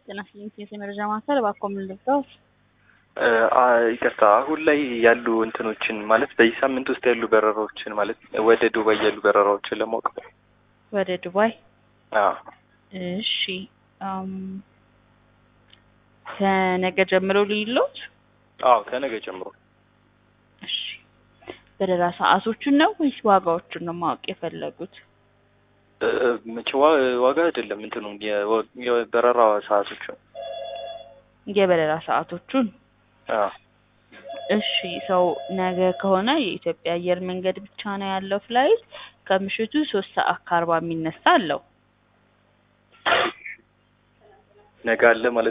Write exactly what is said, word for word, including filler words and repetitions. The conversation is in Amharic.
ጤና ይስጥልኝ የመረጃ ማዕከል እባክዎ ምን ልርዳዎት? ይቅርታ አሁን ላይ ያሉ እንትኖችን ማለት በዚህ ሳምንት ውስጥ ያሉ በረራዎችን ማለት ወደ ዱባይ ያሉ በረራዎችን ለማወቅ ነው። ወደ ዱባይ? አዎ። እሺ አም ከነገ ጀምሮ ልይሎት? አዎ ከነገ ጀምሮ። እሺ በረራ ሰዓቶቹን ነው ወይስ ዋጋዎቹን ነው ማወቅ የፈለጉት? መቼ ዋጋ አይደለም እንትኑ የበረራ ሰዓቶቹን። የበረራ ሰዓቶቹን? አዎ። እሺ ሰው ነገ ከሆነ የኢትዮጵያ አየር መንገድ ብቻ ነው ያለው ፍላይት ከምሽቱ ሶስት ሰዓት ከአርባ የሚነሳ አለው። ነገ አለ ማለት